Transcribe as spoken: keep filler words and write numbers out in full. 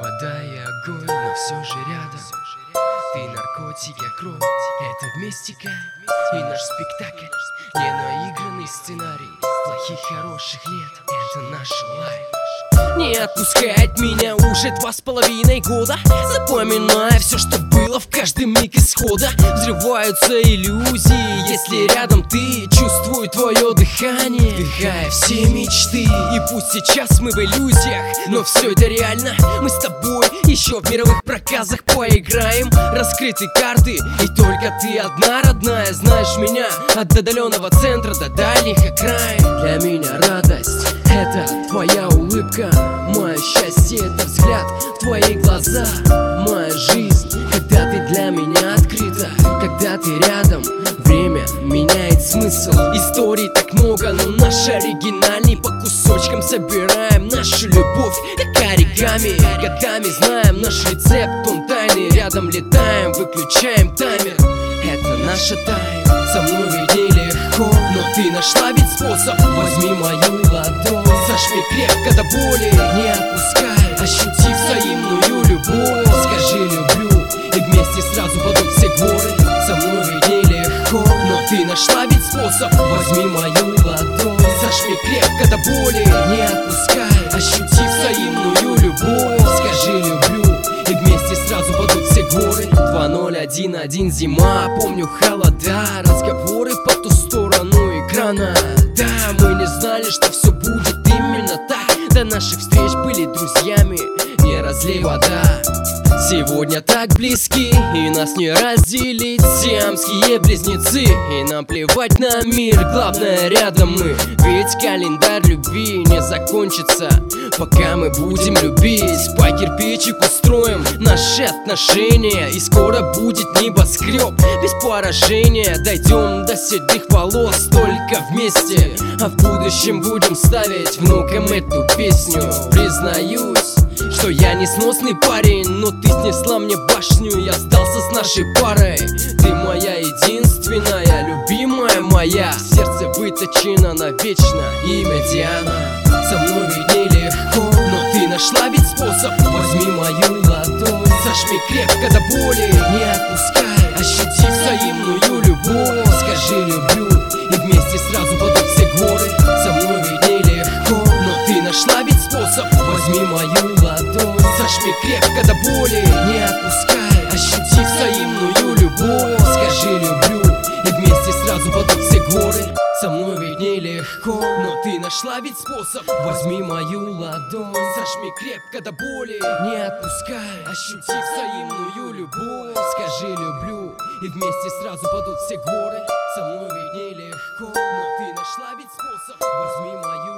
вода и огонь, но все же рядом. Ты наркотик, я кровь, это вместе кайф. И наш спектакль не наигранный сценарий плохих хороших лет, это наш лайф. Не отпускает меня уже два с половиной года. Запоминая все, что было в каждый миг исхода. Взрываются иллюзии, если рядом ты. Чувствую твое дыхание, вдыхая все мечты. И пусть сейчас мы в иллюзиях, но все это реально. Мы с тобой еще в мировых проказах поиграем. Раскрыты карты, и только ты одна родная. Знаешь меня от отдаленного центра до дальних окраин. Для меня радость — это твоя улыбка. Мое счастье — это взгляд в твои глаза. Моя жизнь, когда ты для меня открыта. Когда ты рядом, время меняет смысл. Историй так много, но наш оригинальный. По кусочкам собираем нашу любовь, как оригами. Годами знаем наш рецепт, он тайный. Рядом летаем, выключаем таймер. Это наша тайна. Со мной ведь нелегко, но ты нашла ведь способ. Возьми мою ладонь, зажми крепко до боли. Не отпускай, ощути взаимную любовь. Скажи люблю, и вместе сразу падут все горы. Со мной ведь нелегко, но ты нашла ведь способ. Возьми мою ладонь, зажми крепко до боли. Не отпускай, ощути взаимную любовь. Скажи люблю, и вместе сразу падут все горы. Два ноль один один зима, помню холода. Разговоры по ту сторону экрана. Да, мы не знали, что все будет именно так. До наших встреч были друзьями, не разлей вода. Сегодня так близки, и нас не разделить. Сиамские близнецы, и нам плевать на мир. Главное рядом мы, ведь календарь любви не закончится, пока мы будем любить. По кирпичику строим наши отношения, и скоро будет небоскреб без поражения. Дойдем до седых волос только вместе, а в будущем будем ставить внукам эту песню. Признаюсь, что я несносный парень, но ты снесла мне башню. Я сдался с нашей парой. Ты моя единственная, любимая моя. Сердце выточено навечно, имя Диана. Со мной ведь нелегко, но ты нашла ведь способ. Возьми мою ладонь, зажми крепко до боли. Не отпускай, ощути взаимную любовь. Скажи люблю, и вместе сразу падут все горы. Со мной ведь нелегко, но ты нашла ведь способ. Возьми мою ладонь, зажми крепко до боли. Не отпускай, ощути взаимную любовь. Скажи люблю, и вместе сразу падут все горы. Со мной ведь нелегко, но ты нашла ведь способ. Возьми мою ладонь, зажми крепко до боли. Не отпускай, ощути взаимную любовь. Скажи люблю, и вместе сразу падут все горы. Со мной ведь нелегко, но ты нашла ведь способ. Возьми мою